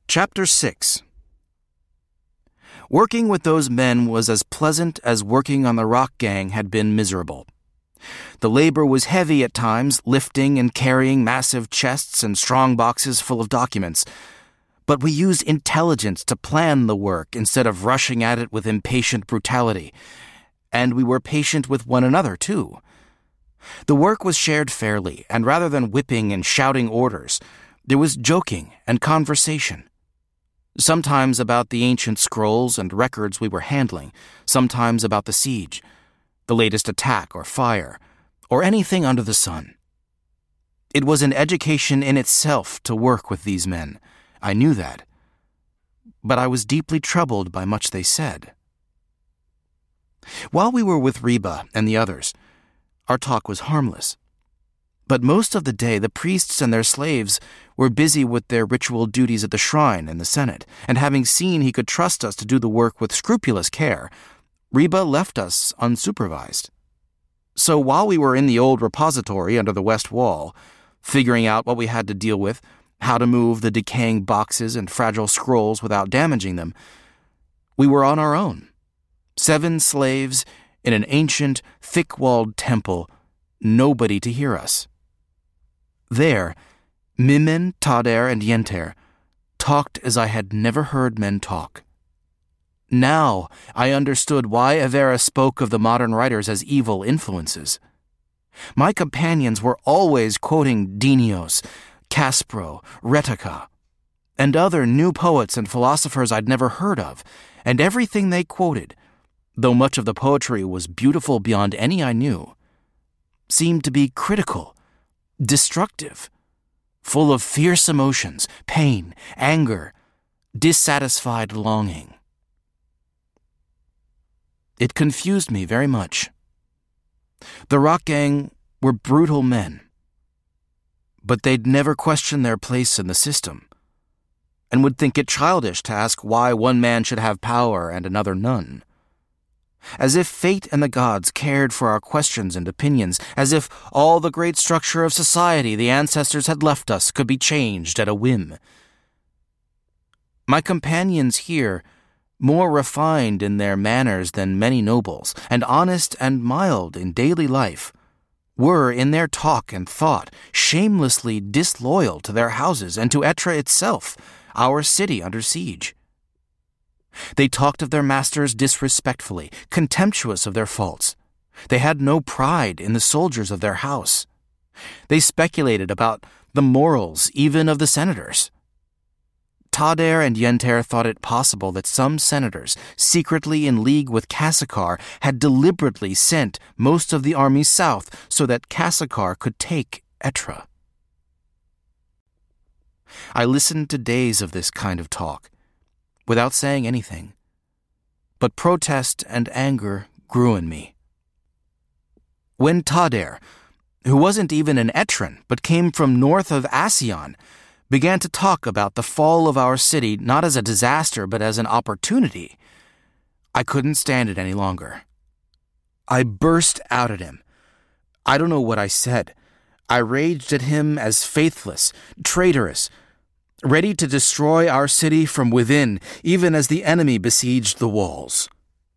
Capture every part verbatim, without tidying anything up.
Chapter six. Working with those men was as pleasant as working on the rock gang had been miserable. The labor was heavy at times, lifting and carrying massive chests and strong boxes full of documents. But we used intelligence to plan the work instead of rushing at it with impatient brutality. And we were patient with one another, too. The work was shared fairly, and rather than whipping and shouting orders, there was joking and conversation. Sometimes about the ancient scrolls and records we were handling, sometimes about the siege, the latest attack or fire, or anything under the sun. It was an education in itself to work with these men. I knew that. But I was deeply troubled by much they said. While we were with Reba and the others, our talk was harmless. But most of the day the priests and their slaves were busy with their ritual duties at the shrine and the Senate, and having seen he could trust us to do the work with scrupulous care, Reba left us unsupervised. So while we were in the old repository under the west wall, figuring out what we had to deal with, how to move the decaying boxes and fragile scrolls without damaging them, we were on our own. Seven slaves in an ancient, thick-walled temple, nobody to hear us. There, Mimin, Tader, and Yenter talked as I had never heard men talk. Now I understood why Avera spoke of the modern writers as evil influences. My companions were always quoting Dinios, Caspro, Retica, and other new poets and philosophers I'd never heard of, and everything they quoted, though much of the poetry was beautiful beyond any I knew, seemed to be critical, destructive, full of fierce emotions, pain, anger, dissatisfied longing. It confused me very much. The rock gang were brutal men, but they'd never question their place in the system, and would think it childish to ask why one man should have power and another none. As if fate and the gods cared for our questions and opinions, as if all the great structure of society the ancestors had left us could be changed at a whim. My companions here, more refined in their manners than many nobles, and honest and mild in daily life, were, in their talk and thought, shamelessly disloyal to their houses and to Etra itself, our city under siege. They talked of their masters disrespectfully, contemptuous of their faults. They had no pride in the soldiers of their house. They speculated about the morals even of the senators. Tader and Yenter thought it possible that some senators, secretly in league with Kassakar, had deliberately sent most of the army south so that Kassakar could take Etra. I listened to days of this kind of talk, without saying anything, but protest and anger grew in me. When Tader, who wasn't even an Etran but came from north of Ascion, began to talk about the fall of our city not as a disaster but as an opportunity, I couldn't stand it any longer. I burst out at him. I don't know what I said. I raged at him as faithless, traitorous, ready to destroy our city from within, even as the enemy besieged the walls.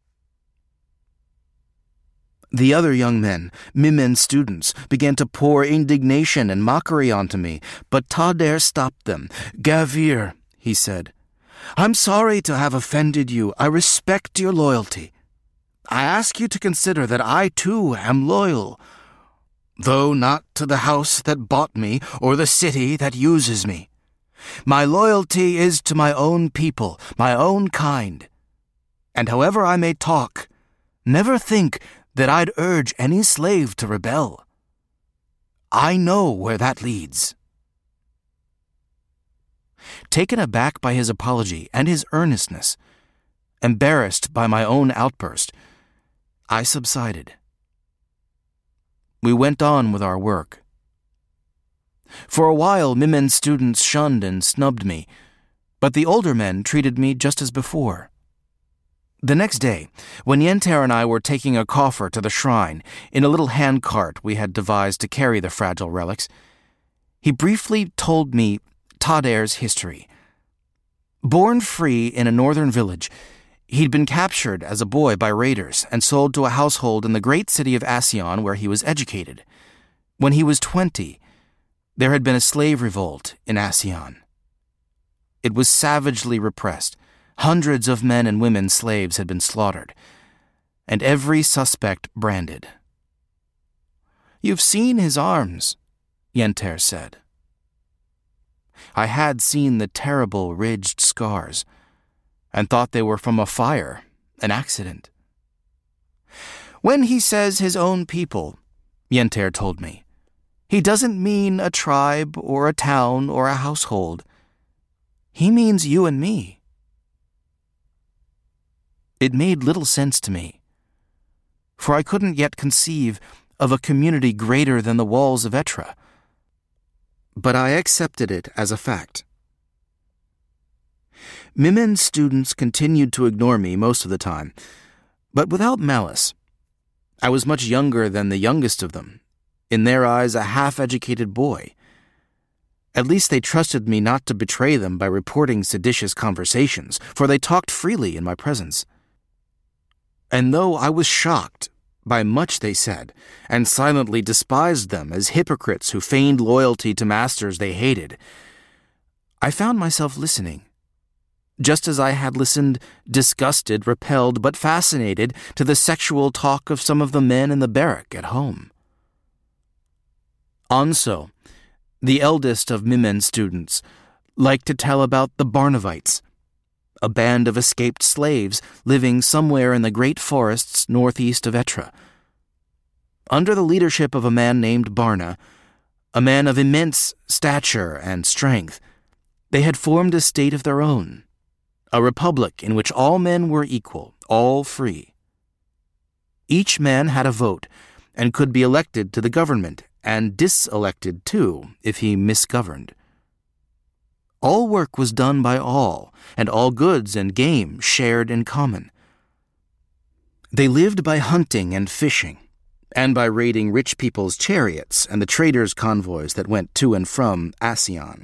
The other young men, Mimin students, began to pour indignation and mockery onto me, but Tader stopped them. "Gavir," he said, "I'm sorry to have offended you. I respect your loyalty. I ask you to consider that I, too, am loyal, though not to the house that bought me or the city that uses me. My loyalty is to my own people, my own kind. And however I may talk, never think that I'd urge any slave to rebel. I know where that leads." Taken aback by his apology and his earnestness, embarrassed by my own outburst, I subsided. We went on with our work. For a while, Mimin's students shunned and snubbed me, but the older men treated me just as before. The next day, when Yenter and I were taking a coffer to the shrine in a little handcart we had devised to carry the fragile relics, he briefly told me Tader's history. Born free in a northern village, he'd been captured as a boy by raiders and sold to a household in the great city of Assion where he was educated. When he was twenty, there had been a slave revolt in Assion. It was savagely repressed. Hundreds of men and women slaves had been slaughtered, and every suspect branded. "You've seen his arms," Yenter said. I had seen the terrible ridged scars and thought they were from a fire, an accident. "When he says his own people," Yenter told me, "he doesn't mean a tribe or a town or a household. He means you and me." It made little sense to me, for I couldn't yet conceive of a community greater than the walls of Etra. But I accepted it as a fact. Mimen's students continued to ignore me most of the time, but without malice. I was much younger than the youngest of them, in their eyes a half-educated boy. At least they trusted me not to betray them by reporting seditious conversations, for they talked freely in my presence. And though I was shocked by much they said, and silently despised them as hypocrites who feigned loyalty to masters they hated, I found myself listening, just as I had listened, disgusted, repelled, but fascinated, to the sexual talk of some of the men in the barrack at home. Anso, the eldest of Mimen's students, liked to tell about the Barnavites, a band of escaped slaves living somewhere in the great forests northeast of Etra. Under the leadership of a man named Barna, a man of immense stature and strength, they had formed a state of their own, a republic in which all men were equal, all free. Each man had a vote and could be elected to the government and diselected too if he misgoverned. All work was done by all, and all goods and game shared in common. They lived by hunting and fishing, and by raiding rich people's chariots and the traders' convoys that went to and from Assion.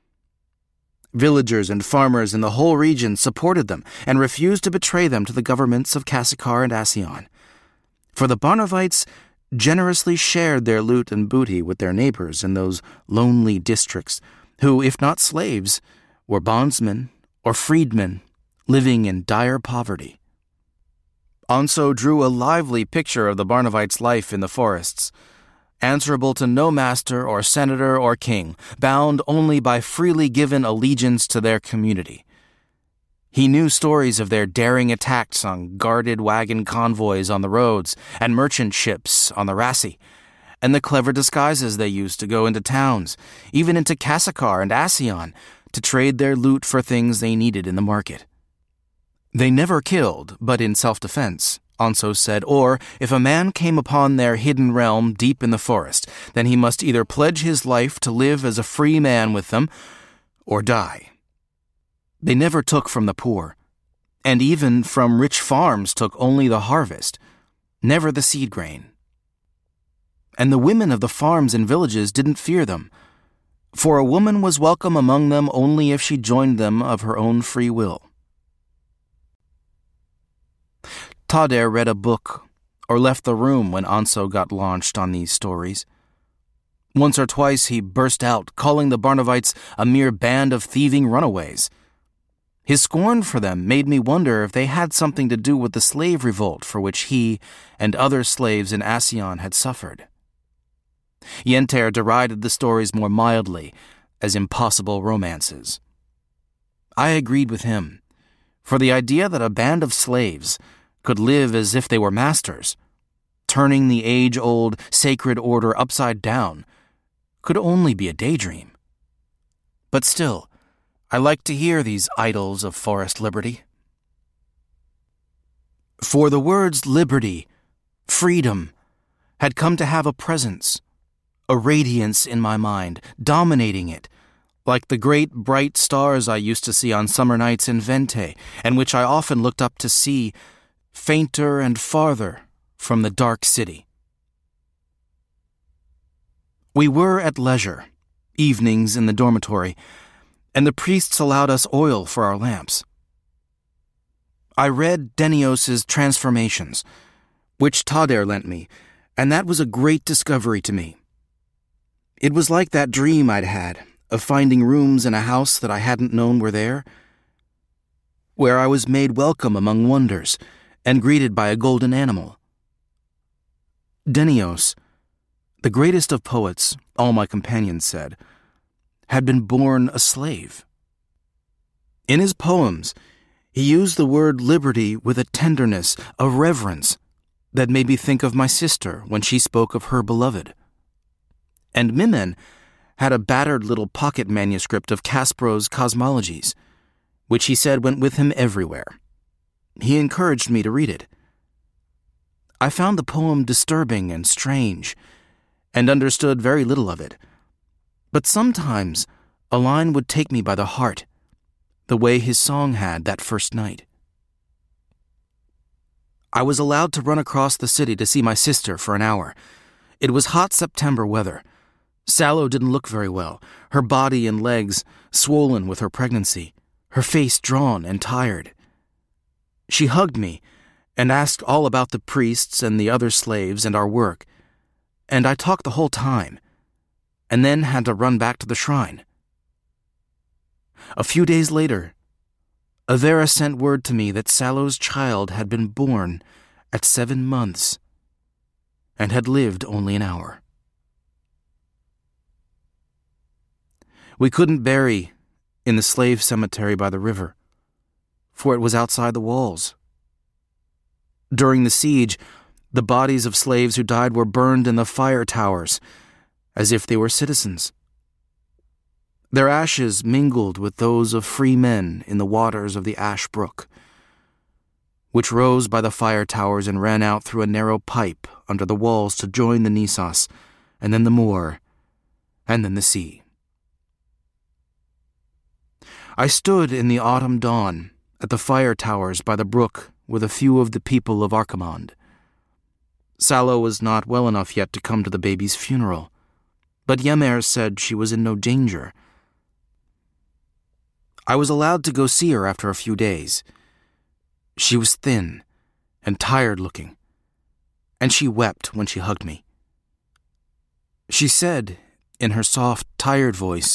Villagers and farmers in the whole region supported them and refused to betray them to the governments of Kassakar and Assion. For the Barnavites generously shared their loot and booty with their neighbors in those lonely districts, who, if not slaves, were bondsmen or freedmen living in dire poverty. Anso drew a lively picture of the Barnavites' life in the forests, answerable to no master or senator or king, bound only by freely given allegiance to their community. He knew stories of their daring attacks on guarded wagon convoys on the roads and merchant ships on the Rassi, and the clever disguises they used to go into towns, even into Kassakar and Assion, to trade their loot for things they needed in the market. They never killed, but in self-defense, Anso said, or if a man came upon their hidden realm deep in the forest, then he must either pledge his life to live as a free man with them, or die. They never took from the poor, and even from rich farms took only the harvest, never the seed grain. And the women of the farms and villages didn't fear them, for a woman was welcome among them only if she joined them of her own free will. Tader read a book or left the room when Anso got launched on these stories. Once or twice he burst out, calling the Barnavites a mere band of thieving runaways. His scorn for them made me wonder if they had something to do with the slave revolt for which he and other slaves in Assion had suffered. Yenter derided the stories more mildly, as impossible romances. I agreed with him, for the idea that a band of slaves could live as if they were masters, turning the age-old sacred order upside down, could only be a daydream. But still, I liked to hear these idols of forest liberty. For the words liberty, freedom, had come to have a presence, a radiance in my mind, dominating it, like the great bright stars I used to see on summer nights in Vente, and which I often looked up to see, fainter and farther from the dark city. We were at leisure, evenings in the dormitory, and the priests allowed us oil for our lamps. I read Denios's Transformations, which Tader lent me, and that was a great discovery to me. It was like that dream I'd had of finding rooms in a house that I hadn't known were there, where I was made welcome among wonders and greeted by a golden animal. Denios, the greatest of poets, all my companions said, had been born a slave. In his poems, he used the word liberty with a tenderness, a reverence, that made me think of my sister when she spoke of her beloved. And Mimen had a battered little pocket manuscript of Kasparov's Cosmologies, which he said went with him everywhere. He encouraged me to read it. I found the poem disturbing and strange, and understood very little of it. But sometimes a line would take me by the heart, the way his song had that first night. I was allowed to run across the city to see my sister for an hour. It was hot September weather. Sallow didn't look very well, her body and legs swollen with her pregnancy, her face drawn and tired. She hugged me and asked all about the priests and the other slaves and our work, and I talked the whole time, and then had to run back to the shrine. A few days later, Avera sent word to me that Sallow's child had been born at seven months and had lived only an hour. We couldn't bury in the slave cemetery by the river, for it was outside the walls. During the siege, the bodies of slaves who died were burned in the fire towers, as if they were citizens. Their ashes mingled with those of free men in the waters of the Ash Brook, which rose by the fire towers and ran out through a narrow pipe under the walls to join the Nisas, and then the moor, and then the sea. I stood in the autumn dawn at the fire towers by the brook with a few of the people of Archimonde. Sallow was not well enough yet to come to the baby's funeral, but Yemer said she was in no danger. I was allowed to go see her after a few days. She was thin and tired-looking, and she wept when she hugged me. She said, in her soft, tired voice,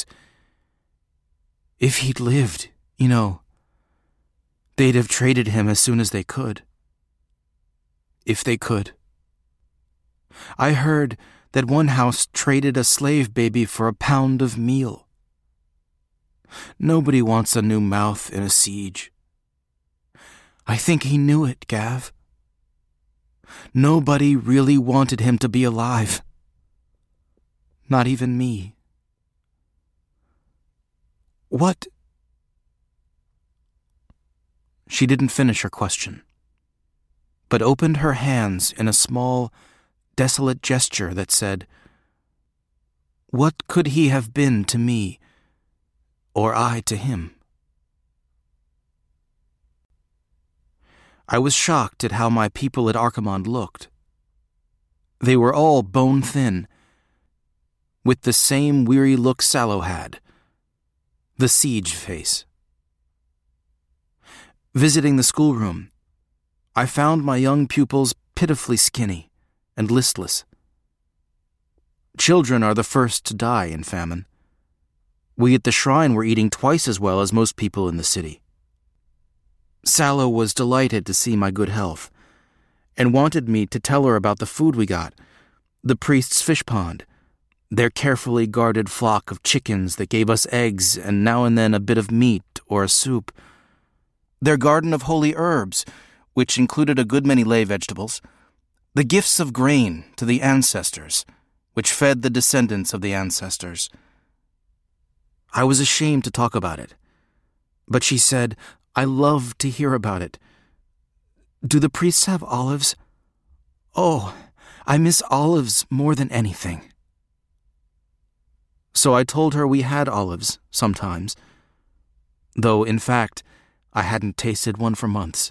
if he'd lived, you know, they'd have traded him as soon as they could. If they could. I heard that one house traded a slave baby for a pound of meal. Nobody wants a new mouth in a siege. I think he knew it, Gav. Nobody really wanted him to be alive. Not even me. What? She didn't finish her question, but opened her hands in a small, desolate gesture that said, what could he have been to me, or I to him? I was shocked at how my people at Archimonde looked. They were all bone-thin, with the same weary look Sallow had, the siege face. Visiting the schoolroom, I found my young pupils pitifully skinny and listless. Children are the first to die in famine. We at the shrine were eating twice as well as most people in the city. Sallow was delighted to see my good health, and wanted me to tell her about the food we got, the priest's fish pond, their carefully guarded flock of chickens that gave us eggs and now and then a bit of meat or a soup, their garden of holy herbs, which included a good many lay vegetables, the gifts of grain to the ancestors, which fed the descendants of the ancestors. I was ashamed to talk about it, but she said, I love to hear about it. Do the priests have olives? Oh, I miss olives more than anything. So I told her we had olives sometimes, though in fact I hadn't tasted one for months.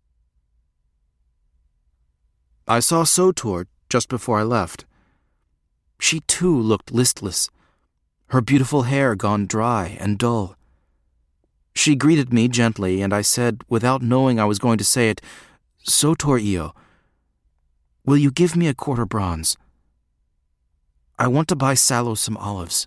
I saw Sotor just before I left. She too looked listless, her beautiful hair gone dry and dull, She greeted me gently, and I said, without knowing I was going to say it, "Sotor Io, will you give me a quarter bronze? I want to buy Salo some olives."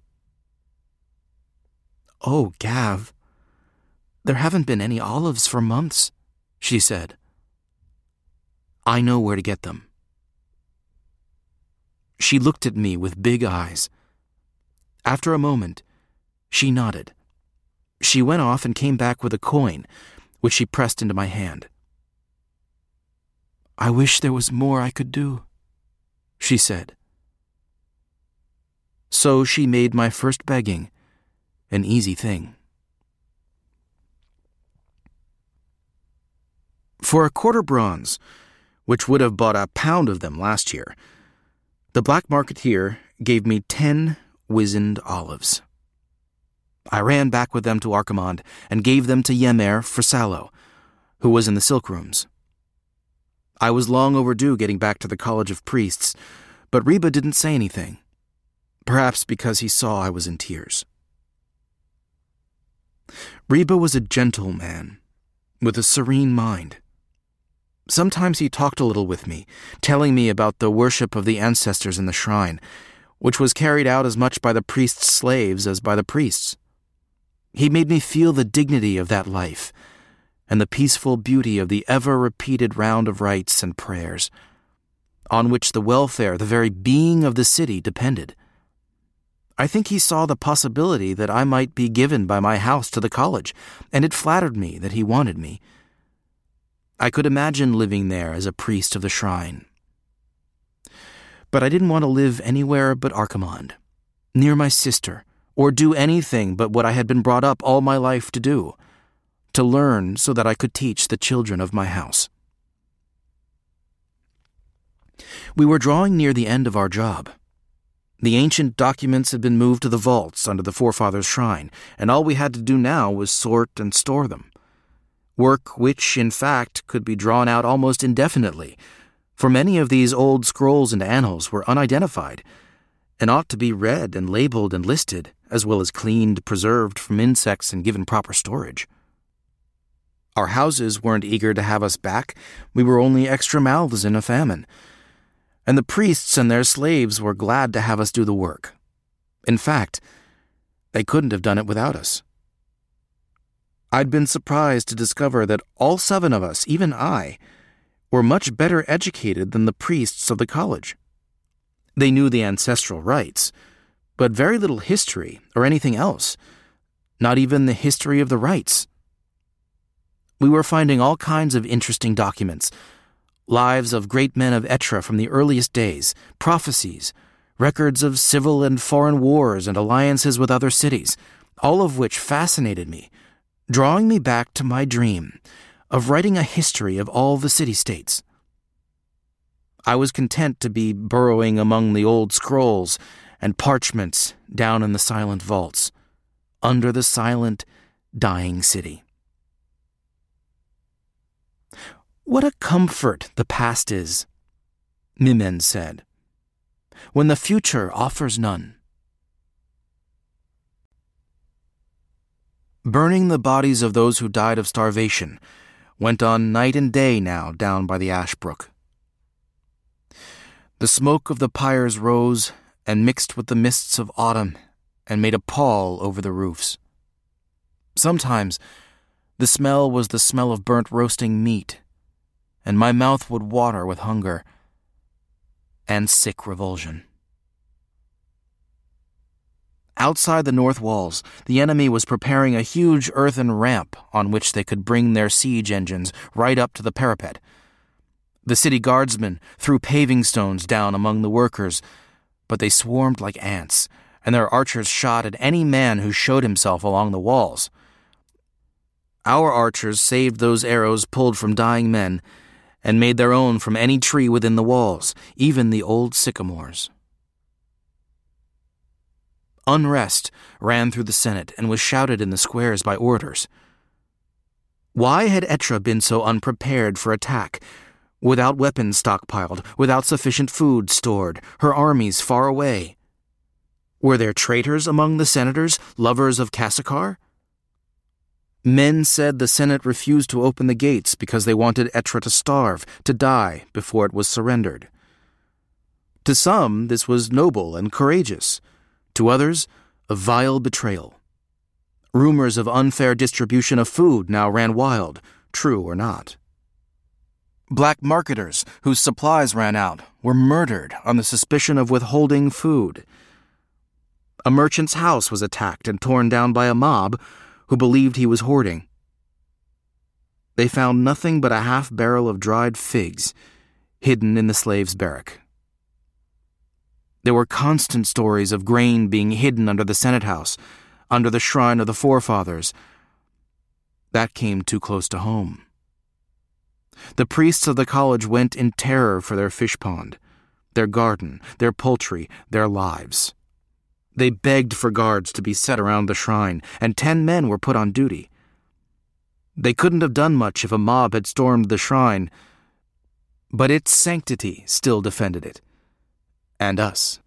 "Oh, Gav, there haven't been any olives for months," she said. "I know where to get them." She looked at me with big eyes. After a moment, she nodded. She went off and came back with a coin, which she pressed into my hand. "I wish there was more I could do," she said. So she made my first begging an easy thing. For a quarter bronze, which would have bought a pound of them last year, the black market here gave me ten wizened olives. I ran back with them to Archimonde and gave them to Yemer for Salo, who was in the silk rooms. I was long overdue getting back to the College of Priests, but Reba didn't say anything, perhaps because he saw I was in tears. Reba was a gentle man, with a serene mind. Sometimes he talked a little with me, telling me about the worship of the ancestors in the shrine, which was carried out as much by the priests' slaves as by the priests. He made me feel the dignity of that life, and the peaceful beauty of the ever-repeated round of rites and prayers, on which the welfare, the very being of the city, depended. I think he saw the possibility that I might be given by my house to the college, and it flattered me that he wanted me. I could imagine living there as a priest of the shrine. But I didn't want to live anywhere but Archimonde, near my sister, or do anything but what I had been brought up all my life to do, to learn so that I could teach the children of my house. We were drawing near the end of our job. The ancient documents had been moved to the vaults under the forefathers' shrine, and all we had to do now was sort and store them. Work which, in fact, could be drawn out almost indefinitely, for many of these old scrolls and annals were unidentified, and ought to be read and labeled and listed, as well as cleaned, preserved from insects, and given proper storage. Our houses weren't eager to have us back. We were only extra mouths in a famine. And the priests and their slaves were glad to have us do the work. In fact, they couldn't have done it without us. I'd been surprised to discover that all seven of us, even I, were much better educated than the priests of the college. They knew the ancestral rites, but very little history or anything else, not even the history of the rites. We were finding all kinds of interesting documents, lives of great men of Etra from the earliest days, prophecies, records of civil and foreign wars and alliances with other cities, all of which fascinated me, drawing me back to my dream of writing a history of all the city-states. I was content to be burrowing among the old scrolls and parchments down in the silent vaults, under the silent, dying city. "What a comfort the past is," Mimen said, "when the future offers none." Burning the bodies of those who died of starvation went on night and day now down by the ash brook. The smoke of the pyres rose and mixed with the mists of autumn and made a pall over the roofs. Sometimes the smell was the smell of burnt roasting meat, and my mouth would water with hunger and sick revulsion. Outside the north walls, the enemy was preparing a huge earthen ramp on which they could bring their siege engines right up to the parapet. The city guardsmen threw paving stones down among the workers, but they swarmed like ants, and their archers shot at any man who showed himself along the walls. Our archers saved those arrows pulled from dying men and made their own from any tree within the walls, even the old sycamores. Unrest ran through the Senate and was shouted in the squares by orators. Why had Etra been so unprepared for attack, without weapons stockpiled, without sufficient food stored, her armies far away? Were there traitors among the senators, lovers of Cassachar? Men said the Senate refused to open the gates because they wanted Ettra to starve, to die, before it was surrendered. To some, this was noble and courageous. To others, a vile betrayal. Rumors of unfair distribution of food now ran wild, true or not. Black marketers, whose supplies ran out, were murdered on the suspicion of withholding food. A merchant's house was attacked and torn down by a mob who believed he was hoarding. They found nothing but a half barrel of dried figs hidden in the slaves' barrack. There were constant stories of grain being hidden under the Senate House, under the shrine of the forefathers. That came too close to home. The priests of the college went in terror for their fish pond, their garden, their poultry, their lives. They begged for guards to be set around the shrine, and ten men were put on duty. They couldn't have done much if a mob had stormed the shrine, but its sanctity still defended it, and us.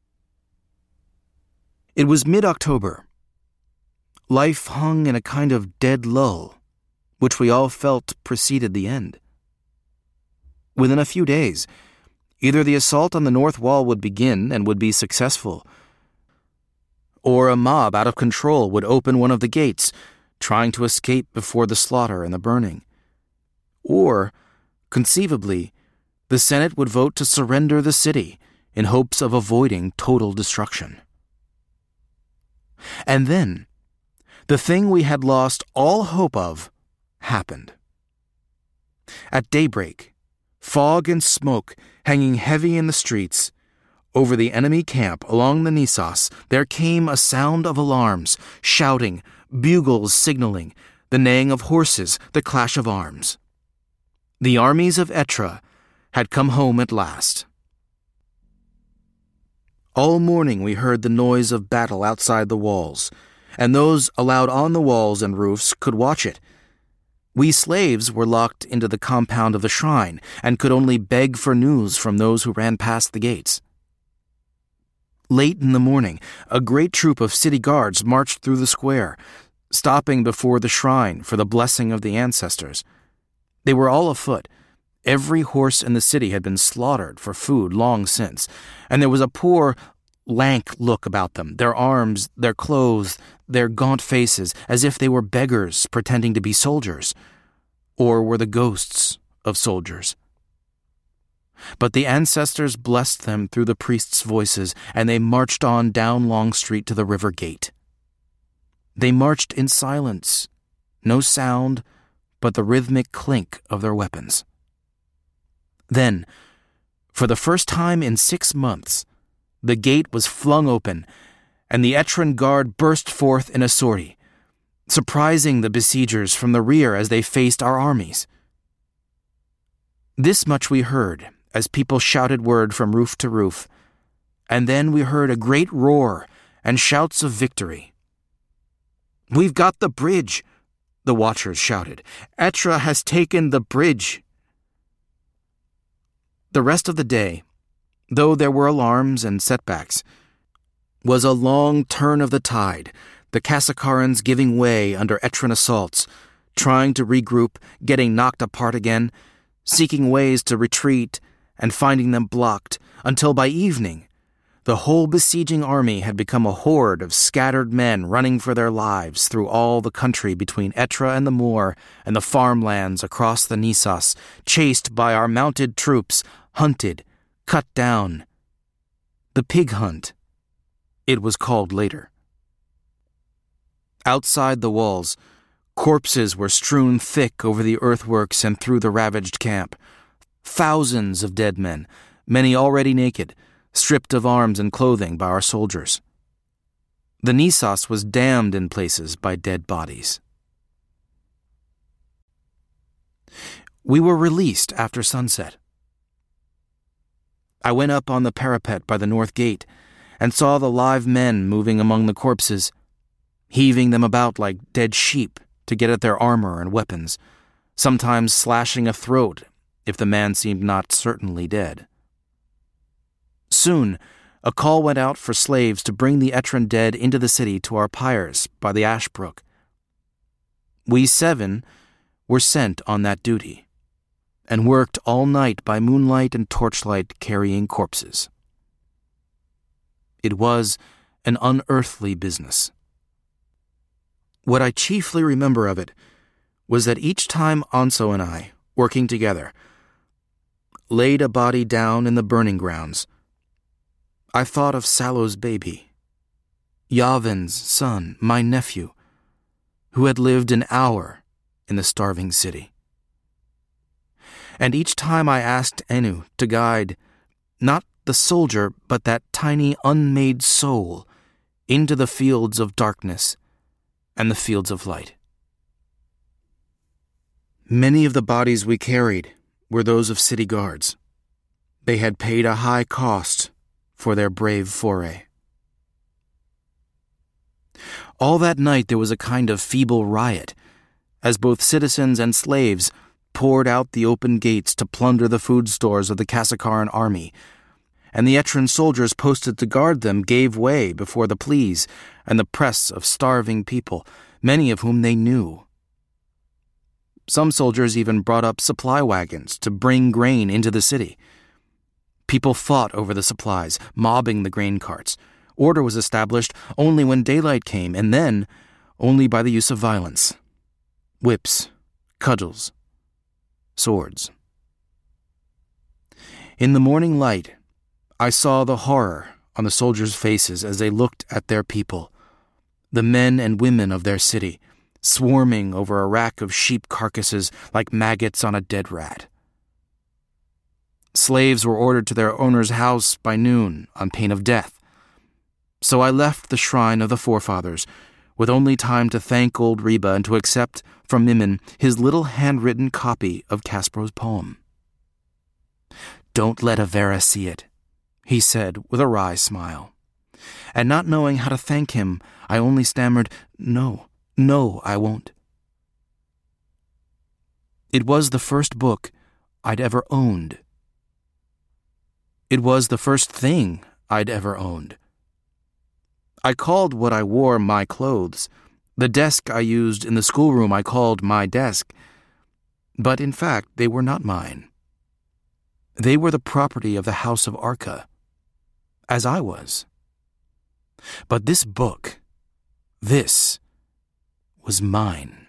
It was mid-October. Life hung in a kind of dead lull, which we all felt preceded the end. Within a few days, either the assault on the north wall would begin and would be successful, or a mob out of control would open one of the gates, trying to escape before the slaughter and the burning. Or, conceivably, the Senate would vote to surrender the city in hopes of avoiding total destruction. And then, the thing we had lost all hope of happened. At daybreak, fog and smoke hanging heavy in the streets, over the enemy camp along the Nissos, there came a sound of alarms, shouting, bugles signaling, the neighing of horses, the clash of arms. The armies of Ettra had come home at last. All morning we heard the noise of battle outside the walls, and those allowed on the walls and roofs could watch it. We slaves were locked into the compound of the shrine and could only beg for news from those who ran past the gates. Late in the morning, a great troop of city guards marched through the square, stopping before the shrine for the blessing of the ancestors. They were all afoot. Every horse in the city had been slaughtered for food long since, and there was a poor, lank look about them, their arms, their clothes, their gaunt faces, as if they were beggars pretending to be soldiers, or were the ghosts of soldiers. But the ancestors blessed them through the priests' voices, and they marched on down Long Street to the river gate. They marched in silence, no sound but the rhythmic clink of their weapons. Then, for the first time in six months, the gate was flung open, and the Ettran guard burst forth in a sortie, surprising the besiegers from the rear as they faced our armies. This much we heard, as people shouted word from roof to roof, and then we heard a great roar and shouts of victory. "We've got the bridge," the watchers shouted. "Ettra has taken the bridge." The rest of the day, though there were alarms and setbacks, was a long turn of the tide, the Kassakarans giving way under Ettran assaults, trying to regroup, getting knocked apart again, seeking ways to retreat, and finding them blocked, until by evening, the whole besieging army had become a horde of scattered men running for their lives through all the country between Ettra and the moor and the farmlands across the Nissos, chased by our mounted troops, hunted, cut down. The pig hunt, it was called later. Outside the walls, corpses were strewn thick over the earthworks and through the ravaged camp. Thousands of dead men, many already naked, stripped of arms and clothing by our soldiers. The Nissos was dammed in places by dead bodies. We were released after sunset. I went up on the parapet by the north gate and saw the live men moving among the corpses, heaving them about like dead sheep to get at their armor and weapons, sometimes slashing a throat if the man seemed not certainly dead. Soon, a call went out for slaves to bring the Ettran dead into the city to our pyres by the Ash Brook. We seven were sent on that duty, and worked all night by moonlight and torchlight carrying corpses. It was an unearthly business. What I chiefly remember of it was that each time Anso and I, working together, laid a body down in the burning grounds, I thought of Sallow's baby, Yavin's son, my nephew, who had lived an hour in the starving city. And each time I asked Enu to guide not the soldier but that tiny unmade soul into the fields of darkness and the fields of light. Many of the bodies we carried were those of city guards. They had paid a high cost for their brave foray. All that night there was a kind of feeble riot, as both citizens and slaves poured out the open gates to plunder the food stores of the Kasakaran army, and the Etran soldiers posted to guard them gave way before the pleas and the press of starving people, many of whom they knew. Some soldiers even brought up supply wagons to bring grain into the city. People fought over the supplies, mobbing the grain carts. Order was established only when daylight came, and then only by the use of violence. Whips, cudgels, swords. In the morning light, I saw the horror on the soldiers' faces as they looked at their people, the men and women of their city, swarming over a rack of sheep carcasses like maggots on a dead rat. Slaves were ordered to their owner's house by noon on pain of death. So I left the shrine of the forefathers with only time to thank old Reba and to accept from Mimin his little handwritten copy of Kaspro's poem. "Don't let Avera see it," he said with a wry smile. And not knowing how to thank him, I only stammered, "No, no, I won't." It was the first book I'd ever owned. It was the first thing I'd ever owned. I called what I wore my clothes. The desk I used in the schoolroom I called my desk. But in fact, they were not mine. They were the property of the House of Arca, as I was. But this book, this was mine.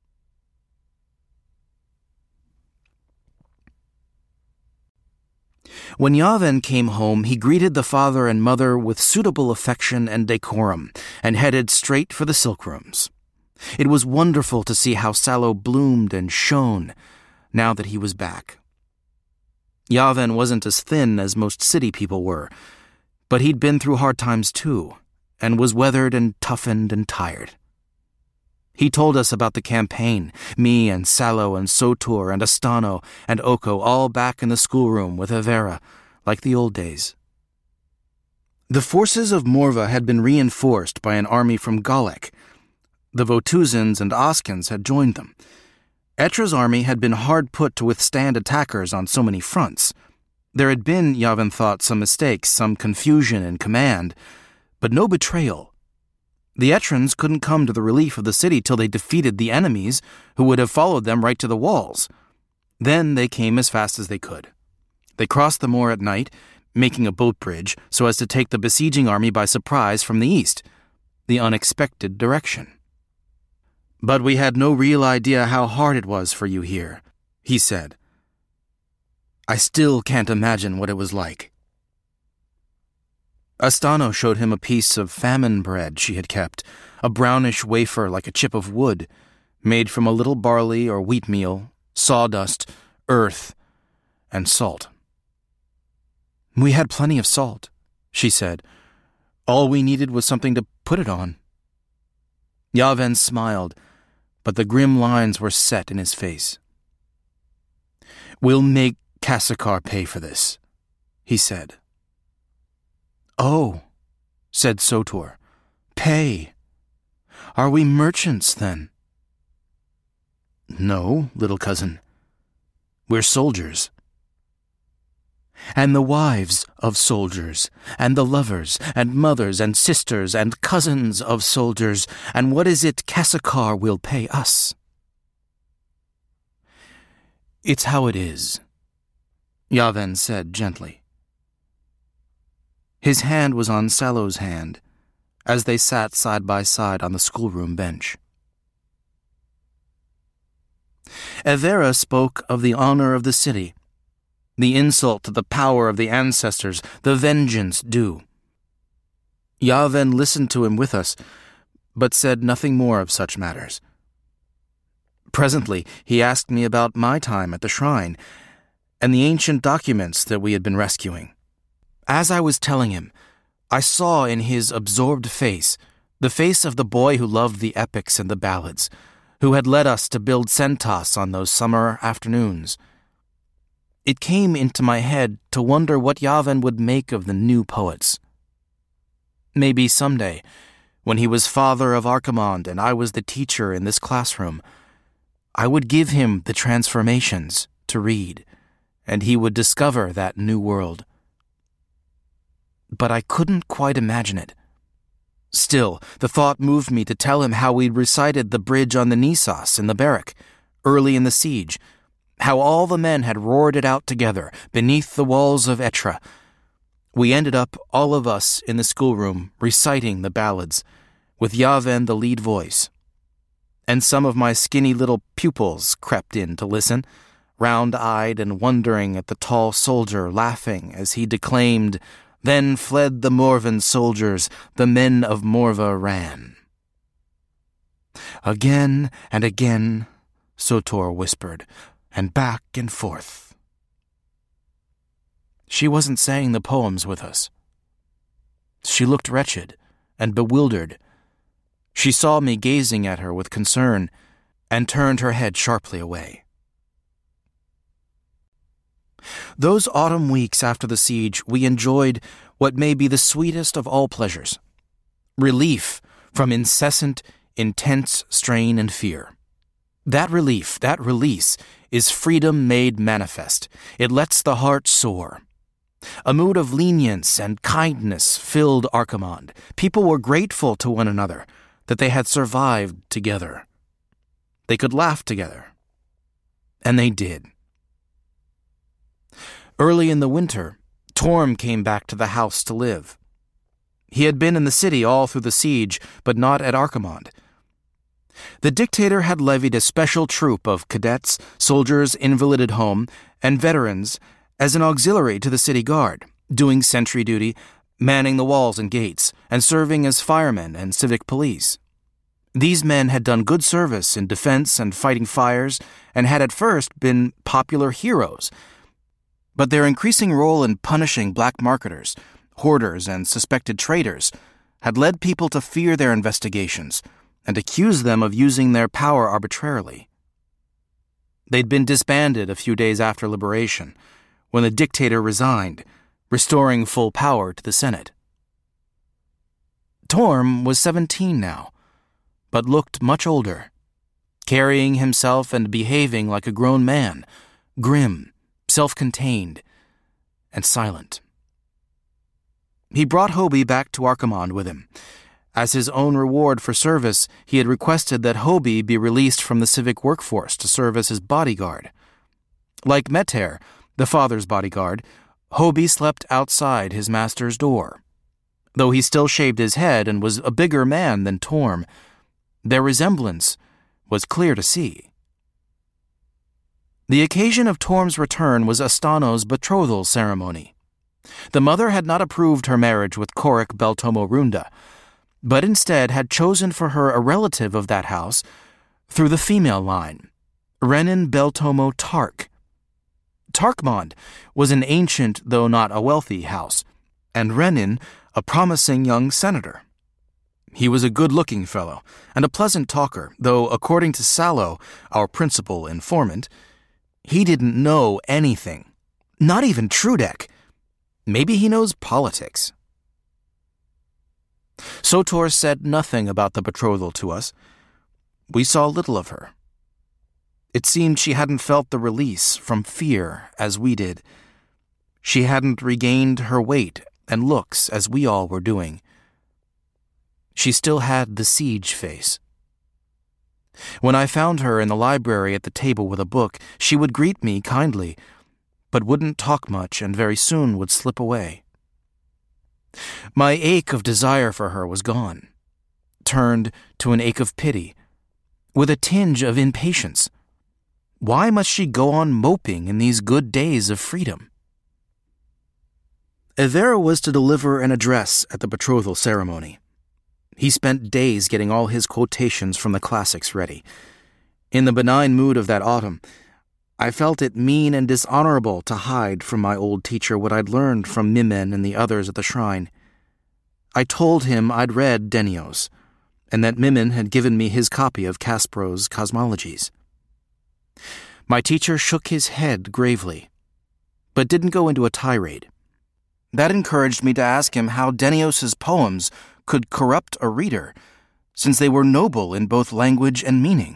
When Yavin came home, he greeted the father and mother with suitable affection and decorum, and headed straight for the silk rooms. It was wonderful to see how Sallow bloomed and shone now that he was back. Yavin wasn't as thin as most city people were, but he'd been through hard times too, and was weathered and toughened and tired. He told us about the campaign, me and Sallow and Sotur and Astano and Oko all back in the schoolroom with Avera, like the old days. The forces of Morva had been reinforced by an army from Galek. The Votuzans and Oskans had joined them. Etra's army had been hard put to withstand attackers on so many fronts. There had been, Yavin thought, some mistakes, some confusion in command, but no betrayal. The Etrans couldn't come to the relief of the city till they defeated the enemies, who would have followed them right to the walls. Then they came as fast as they could. They crossed the moor at night, making a boat bridge so as to take the besieging army by surprise from the east, the unexpected direction. "But we had no real idea how hard it was for you here," he said. "I still can't imagine what it was like." Astano showed him a piece of famine bread she had kept, a brownish wafer like a chip of wood, made from a little barley or wheat meal, sawdust, earth, and salt. "We had plenty of salt," she said. "All we needed was something to put it on." Yavin smiled, but the grim lines were set in his face. "We'll make Kasakar pay for this," he said. "Oh," said Sotur, "pay. Are we merchants, then?" "No, little cousin. We're soldiers." "And the wives of soldiers, and the lovers, and mothers, and sisters, and cousins of soldiers, and what is it Kasakar will pay us?" It's how it is, Yaven said gently. His hand was on Sallow's hand as they sat side by side on the schoolroom bench. Evera spoke of the honor of the city, the insult to the power of the ancestors, the vengeance due. Yaven listened to him with us, but said nothing more of such matters. Presently, he asked me about my time at the shrine and the ancient documents that we had been rescuing. As I was telling him, I saw in his absorbed face the face of the boy who loved the epics and the ballads, who had led us to build Sentas on those summer afternoons. It came into my head to wonder what Yaven would make of the new poets. Maybe someday, when he was father of Archimonde and I was the teacher in this classroom, I would give him the transformations to read, and he would discover that new world. But I couldn't quite imagine it. Still, the thought moved me to tell him how we'd recited the bridge on the Nissos in the barrack, early in the siege, how all the men had roared it out together beneath the walls of Etra. We ended up, all of us in the schoolroom, reciting the ballads, with Yaven the lead voice. And some of my skinny little pupils crept in to listen, round-eyed and wondering at the tall soldier laughing as he declaimed, "Then fled the Morven soldiers, the men of Morva ran." Again and again, Sotor whispered, and back and forth. She wasn't saying the poems with us. She looked wretched and bewildered. She saw me gazing at her with concern and turned her head sharply away. Those autumn weeks after the siege, we enjoyed what may be the sweetest of all pleasures: relief from incessant, intense strain and fear. That relief, that release, is freedom made manifest. It lets the heart soar. A mood of lenience and kindness filled Archimonde. People were grateful to one another that they had survived together. They could laugh together. And they did. Early in the winter, Torm came back to the house to live. He had been in the city all through the siege, but not at Archimonde. The dictator had levied a special troop of cadets, soldiers invalided home, and veterans as an auxiliary to the city guard, doing sentry duty, manning the walls and gates, and serving as firemen and civic police. These men had done good service in defense and fighting fires, and had at first been popular heroes. But their increasing role in punishing black marketers, hoarders, and suspected traitors had led people to fear their investigations and accuse them of using their power arbitrarily. They'd been disbanded a few days after liberation, when the dictator resigned, restoring full power to the Senate. Torm was seventeen now, but looked much older, carrying himself and behaving like a grown man, grim, self-contained, and silent. He brought Hobie back to Archimonde with him. As his own reward for service, he had requested that Hobie be released from the civic workforce to serve as his bodyguard. Like Meter, the father's bodyguard, Hobie slept outside his master's door. Though he still shaved his head and was a bigger man than Torm, their resemblance was clear to see. The occasion of Torm's return was Astano's betrothal ceremony. The mother had not approved her marriage with Korik Beltomo Runda, but instead had chosen for her a relative of that house through the female line, Renin Beltomo Tark. Tarkmond was an ancient, though not a wealthy, house, and Renin a promising young senator. He was a good-looking fellow and a pleasant talker, though, according to Sallow, our principal informant, he didn't know anything, not even Trudek. Maybe he knows politics. Sotor said nothing about the betrothal to us. We saw little of her. It seemed she hadn't felt the release from fear as we did. She hadn't regained her weight and looks as we all were doing. She still had the siege face. When I found her in the library at the table with a book, she would greet me kindly, but wouldn't talk much and very soon would slip away. My ache of desire for her was gone, turned to an ache of pity, with a tinge of impatience. Why must she go on moping in these good days of freedom? Evera was to deliver an address at the betrothal ceremony. He spent days getting all his quotations from the classics ready. In the benign mood of that autumn, I felt it mean and dishonorable to hide from my old teacher what I'd learned from Mimen and the others at the shrine. I told him I'd read Denios, and that Mimen had given me his copy of Kasparov's Cosmologies. My teacher shook his head gravely, but didn't go into a tirade. That encouraged me to ask him how Denios's poems could corrupt a reader, since they were noble in both language and meaning.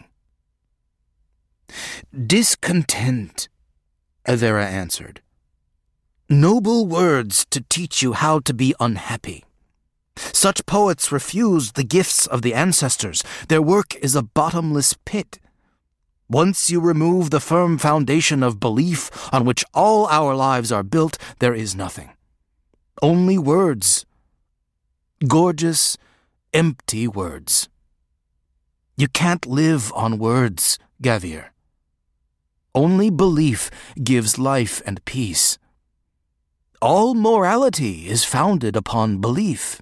"Discontent," Evera answered. "Noble words to teach you how to be unhappy. Such poets refuse the gifts of the ancestors. Their work is a bottomless pit. Once you remove the firm foundation of belief on which all our lives are built, there is nothing. Only words. Gorgeous, empty words. You can't live on words, Gavir. Only belief gives life and peace. All morality is founded upon belief."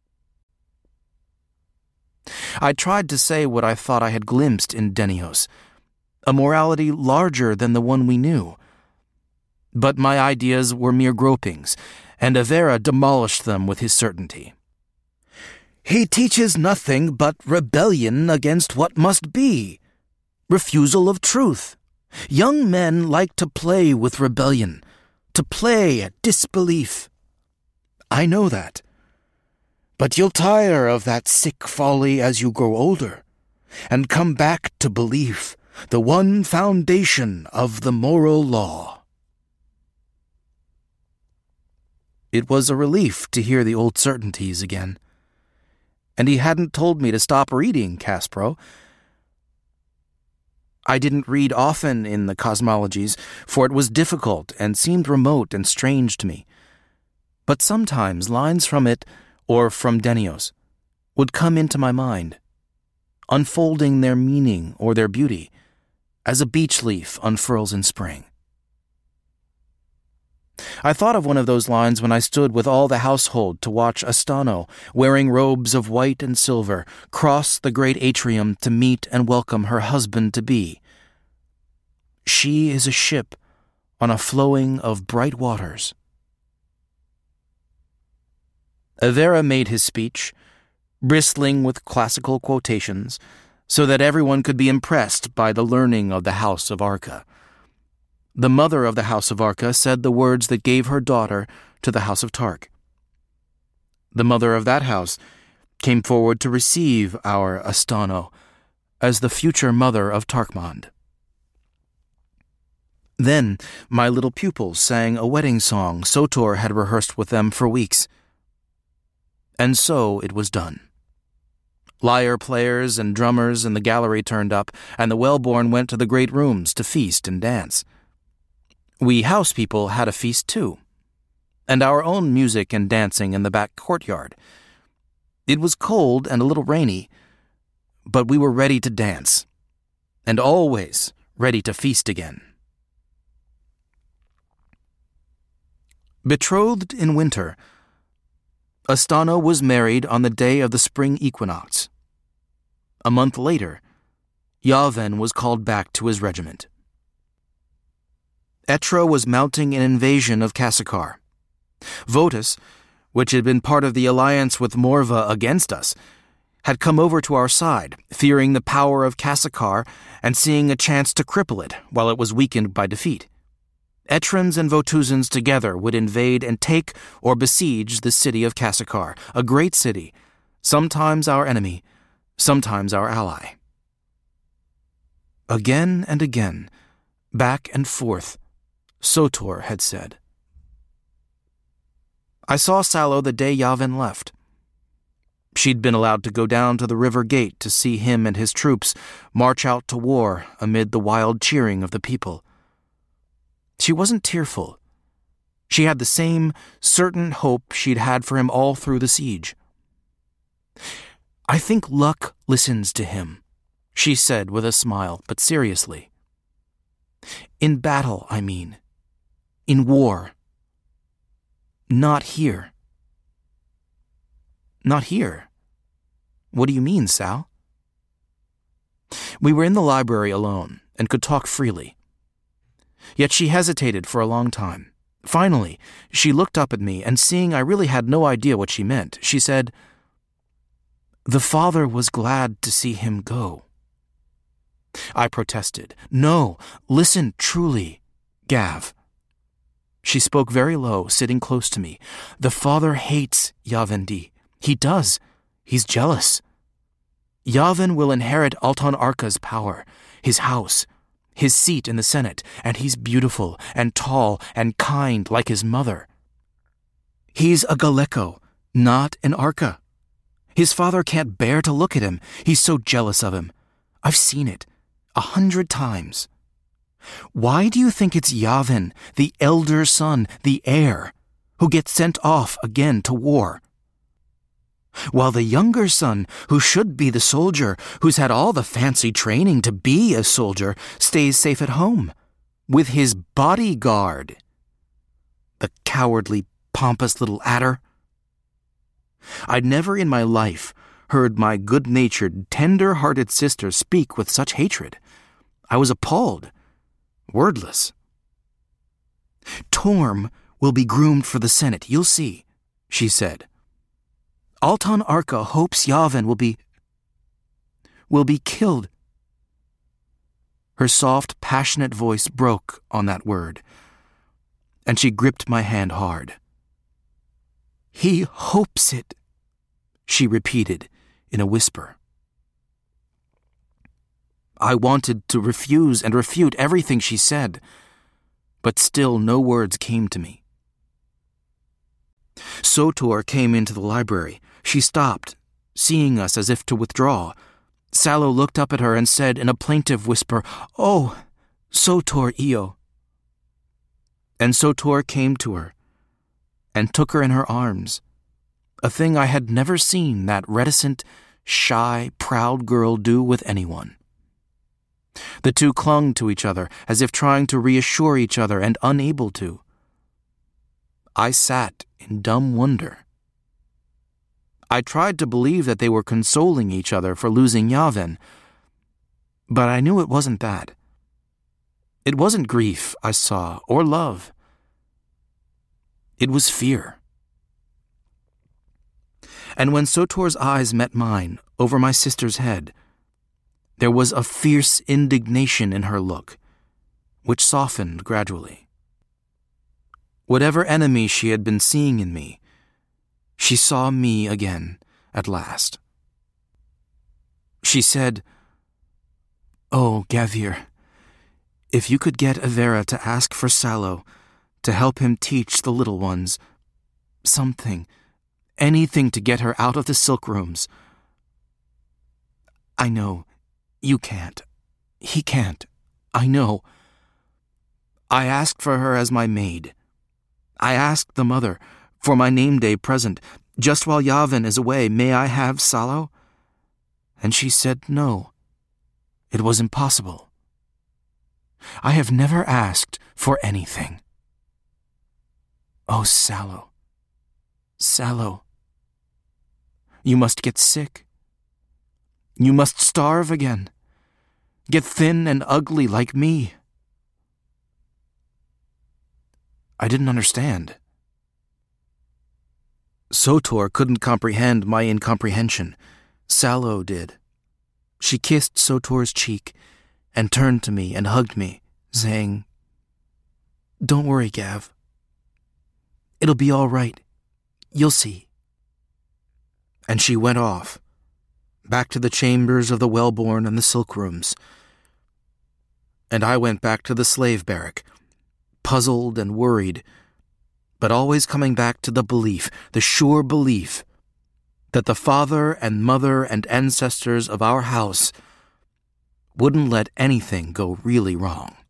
I tried to say what I thought I had glimpsed in Denios, a morality larger than the one we knew. But my ideas were mere gropings, and Evera demolished them with his certainty. "He teaches nothing but rebellion against what must be, refusal of truth. Young men like to play with rebellion, to play at disbelief. I know that. But you'll tire of that sick folly as you grow older, and come back to belief, the one foundation of the moral law." It was a relief to hear the old certainties again. And he hadn't told me to stop reading Kasparov. I didn't read often in the Cosmologies, for it was difficult and seemed remote and strange to me. But sometimes lines from it, or from Denios, would come into my mind, unfolding their meaning or their beauty, as a beech leaf unfurls in spring. I thought of one of those lines when I stood with all the household to watch Astano, wearing robes of white and silver, cross the great atrium to meet and welcome her husband-to-be. She is a ship on a flowing of bright waters. Evera made his speech, bristling with classical quotations, so that everyone could be impressed by the learning of the House of Arca. The mother of the House of Arca said the words that gave her daughter to the House of Tark. The mother of that house came forward to receive our Astano as the future mother of Tarkmand. Then my little pupils sang a wedding song Sotor had rehearsed with them for weeks. And so it was done. Lyre players and drummers in the gallery turned up, and the well-born went to the great rooms to feast and dance. We house people had a feast too, and our own music and dancing in the back courtyard. It was cold and a little rainy, but we were ready to dance, and always ready to feast again. Betrothed in winter, Astano was married on the day of the spring equinox. A month later, Yaven was called back to his regiment. Etra was mounting an invasion of Kasakar. Votus, which had been part of the alliance with Morva against us, had come over to our side, fearing the power of Kasakar and seeing a chance to cripple it while it was weakened by defeat. Etrans and Votuzans together would invade and take or besiege the city of Kasakar, a great city, sometimes our enemy, sometimes our ally. Again and again, back and forth, Sotor had said. I saw Salo the day Yaven left. She'd been allowed to go down to the river gate to see him and his troops march out to war amid the wild cheering of the people. She wasn't tearful. She had the same certain hope she'd had for him all through the siege. "I think luck listens to him," she said with a smile, but seriously. "In battle, I mean. In war. Not here." "Not here? What do you mean, Sal?" We were in the library alone and could talk freely. Yet she hesitated for a long time. Finally, she looked up at me, and seeing I really had no idea what she meant, she said, "The father was glad to see him go." I protested. "No, listen truly, Gav." She spoke very low, sitting close to me. "The father hates Yavendi. He does. He's jealous. Yavin will inherit Altan Arka's power, his house, his seat in the Senate, and he's beautiful and tall and kind like his mother. He's a Galeko, not an Arka. His father can't bear to look at him. He's so jealous of him. I've seen it a hundred times. Why do you think it's Yavin, the elder son, the heir, who gets sent off again to war? While the younger son, who should be the soldier, who's had all the fancy training to be a soldier, stays safe at home, with his bodyguard. The cowardly, pompous little adder. I'd never in my life heard my good-natured, tender-hearted sister speak with such hatred. I was appalled, wordless. "Torm will be groomed for the Senate, you'll see," she said. "Altan Arka hopes Yavin will be... will be killed." Her soft, passionate voice broke on that word, and she gripped my hand hard. "He hopes it," she repeated in a whisper. I wanted to refuse and refute everything she said, but still no words came to me. Sotor came into the library. She stopped, seeing us as if to withdraw. Salo looked up at her and said in a plaintive whisper, "Oh, Sotor Iyo." And Sotor came to her and took her in her arms, a thing I had never seen that reticent, shy, proud girl do with anyone. The two clung to each other as if trying to reassure each other and unable to. I sat in dumb wonder. I tried to believe that they were consoling each other for losing Yavin, but I knew it wasn't that. It wasn't grief I saw, or love. It was fear. And when Sotor's eyes met mine over my sister's head, there was a fierce indignation in her look, which softened gradually. Whatever enemy she had been seeing in me, she saw me again at last. She said, "Oh, Gavir, if you could get Avera to ask for Salo, to help him teach the little ones, something, anything to get her out of the silk rooms. I know, you can't. He can't. I know. I asked for her as my maid. I asked the mother, for my name day present, just while Yavin is away, may I have Salo? And she said no. It was impossible. I have never asked for anything. Oh, Salo, Salo, you must get sick. You must starve again, get thin and ugly like me." I didn't understand. Sotor couldn't comprehend my incomprehension. Salo did. She kissed Sotor's cheek and turned to me and hugged me, saying, "Don't worry, Gav. It'll be all right. You'll see." And she went off, back to the chambers of the Wellborn and the silk rooms. And I went back to the slave barrack, puzzled and worried, but always coming back to the belief, the sure belief, that the father and mother and ancestors of our house wouldn't let anything go really wrong.